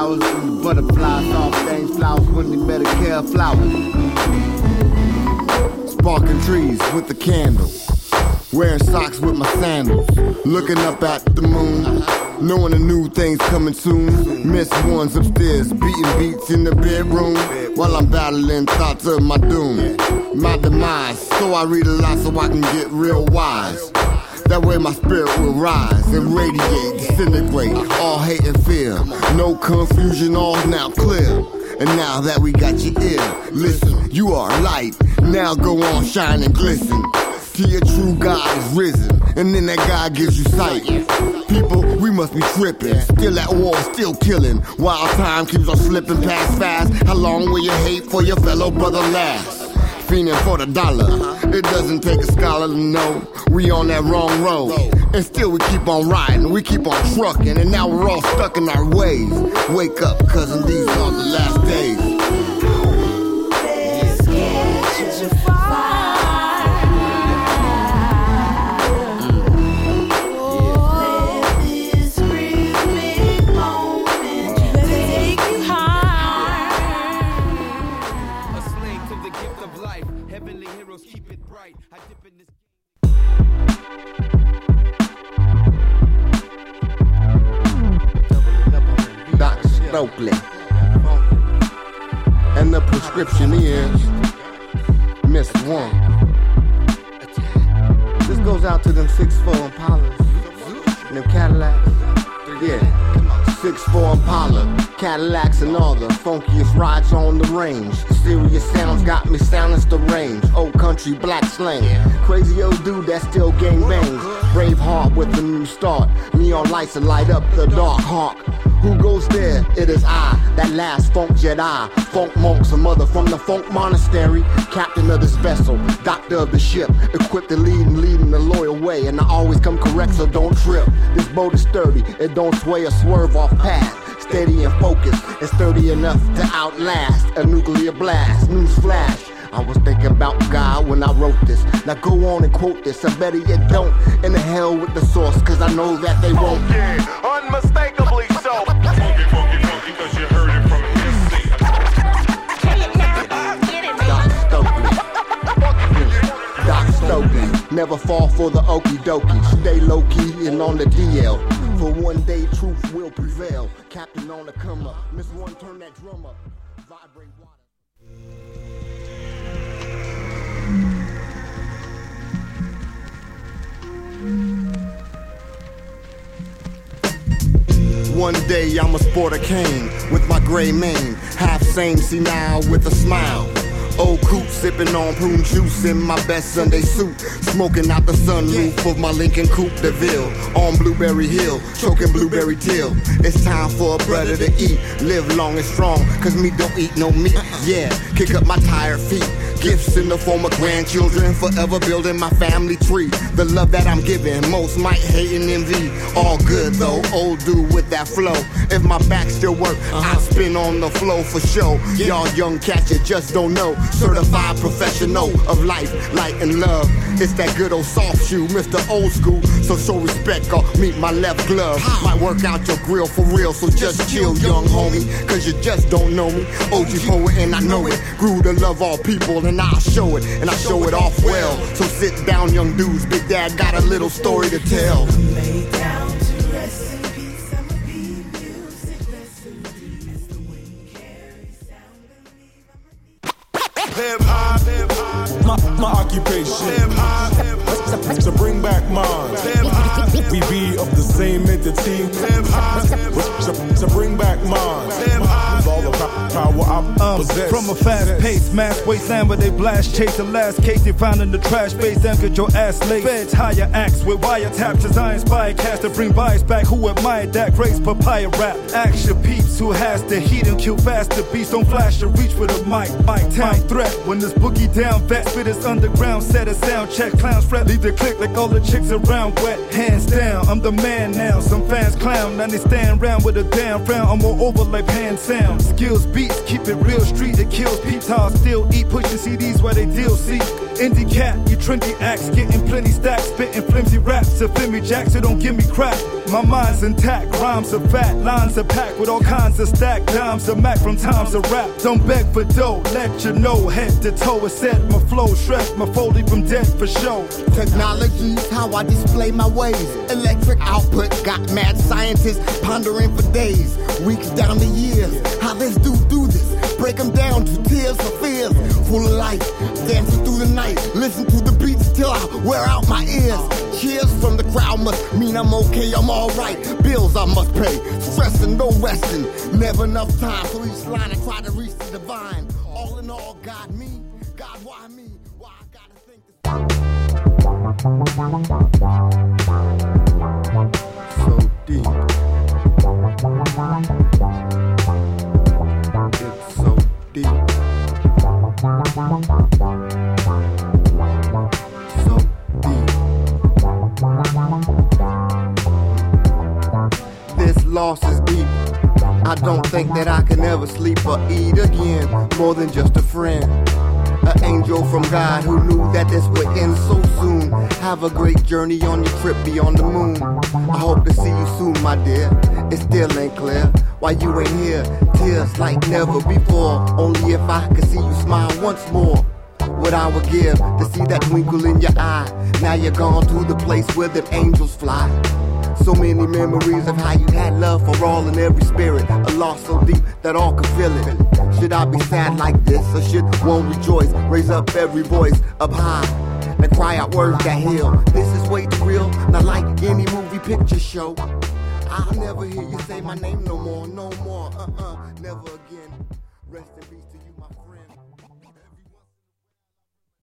flowers and the butterflies, soft things, flowers when they better care flowers. Sparking trees with the candle, wearing socks with my sandals, looking up at the moon, knowing the new things coming soon. Miss ones upstairs, beating beats in the bedroom, while I'm battling thoughts of my doom, my demise. So I read a lot so I can get real wise. That way my spirit will rise and radiate, disintegrate, all hate and fear. No confusion, all's now clear. And now that we got your ear, listen, you are light. Now go on, shine and glisten. See your true God is risen, and then that God gives you sight. People, we must be tripping, still at war, still killing, while time keeps on slipping past fast. How long will you hate for your fellow brother last? Fiending for the dollar, it doesn't take a scholar to know we on that wrong road. And still we keep on riding, we keep on trucking, and now we're all stuck in our ways. Wake up, cousin, these are the last days. Stokely. And the prescription is Miss One. This goes out to them 6'4" Impalas and them Cadillacs. Yeah. 6'4" Impala, Cadillacs and all the funkiest rides on the range. Serious sounds got me silenced the range. Old country black slang, crazy old dude that still gang bangs. Brave heart with a new start. Neon lights that light up the dark hawk. Who goes there? It is I, that last funk Jedi. Funk monks, a mother from the funk monastery. Captain of this vessel, doctor of the ship. Equipped to lead and leading the loyal way. And I always come correct, so don't trip. This boat is sturdy, it don't sway or swerve off path. Steady and focused, and sturdy enough to outlast a nuclear blast. News flash. I was thinking about God when I wrote this. Now go on and quote this, I bet you don't. And the hell with the source, cause I know that they won't. Yeah, unmistakably so. Funky, funky, funky, cause you heard it from his Doc Stokely, never fall for the okie dokie. Stay low key and on the DL. For one day truth will prevail. Captain on the come up. Miss One, turn that drum up. Vibrate water. One day I'ma sport a cane with my gray mane, half sane, see now with a smile. Old coop sipping on prune juice in my best Sunday suit, smoking out the sunroof of my Lincoln Coupe de Ville on Blueberry Hill, choking blueberry till. It's time for a brother to eat, live long and strong, cause me don't eat no meat. Yeah, kick up my tired feet. Gifts in the form of grandchildren, forever building my family tree. The love that I'm giving, most might hate and envy. All good though, old dude with that flow. If my back still work, I spin on the flow for show. Y'all young cats, you just don't know. Certified professional of life, light and love. It's that good old soft shoe, Mr. Old School. So show respect or meet my left glove. Might work out your grill for real, so just chill, young homie, cause you just don't know me. OG poet and I know it. Grew to love all people and I'll show it, and I show it off well. So sit down, young dudes, Big Dad got a little story to tell. Lay down to rest in peace, I'ma be music, rest in peace. As the wind carries sound, believe hip hop, my occupation. Hip hop, to bring back mine. hip hop, We be of the same entity. hip hop, To bring back mine. hip hop. With all the power I possess. From a fast-paced mass wasteland where they blast, chase the last case they found in the trash base. Then get your ass laced. Feds hire acts with wiretaps, design spy cast to bring bias back. Who admired that grace papaya rap? Action peeps who has the heat and kill faster beats. Don't flash or reach for the mic. Town threat when this boogie down vet spit is underground. Set a sound check, clowns fret, leave the click like all the chicks around wet. Hands down, I'm the man now. Some fans clown, now they stand round with a damn frown. I'm more over like hand sound. Skill kills beats, keep it real street, it kills peeps. How I still eat, pushing CDs where they deal see. Indie cat, you trendy acts, getting plenty stacks, spitting flimsy raps. To Flimmy Jacks, so don't give me crap. My mind's intact, rhymes are fat, lines are packed with all kinds of stack. Dimes are Mac from times of rap. Don't beg for dough, let you know, head to toe. It's set, my flow, shred, my Foley from dead for show. Technology's how I display my ways. Electric output got mad scientists pondering for days, weeks down to years. How this dude do this? Break them down to tears for fears. Full of life, dancing through the night. Listen to the beats till I wear out my ears. Cheers from the crowd must mean I'm okay, I'm alright. Bills I must pay, stressing, no resting. Never enough time for each line I try to reach the divine. All in all, God me, God why me? Why I gotta think this. So deep. It's so deep. So deep. This loss is deep. I don't think that I can ever sleep or eat again. More than just a friend. An angel from God who knew that this would end so soon. Have a great journey on your trip beyond the moon. I hope to see you soon, my dear. It still ain't clear why you ain't here. Tears like never before. Only if I could see you smile once more. What I would give to see that twinkle in your eye. Now you're gone to the place where them angels fly. So many memories of how you had love for all and every spirit. A loss so deep that all could feel it. Should I be sad like this, or should one rejoice? Raise up every voice up high and cry out words that heal. This is way too real, not like any movie picture show. I'll never hear you say my name no more, no more. Never again. Rest in peace to you, my friend.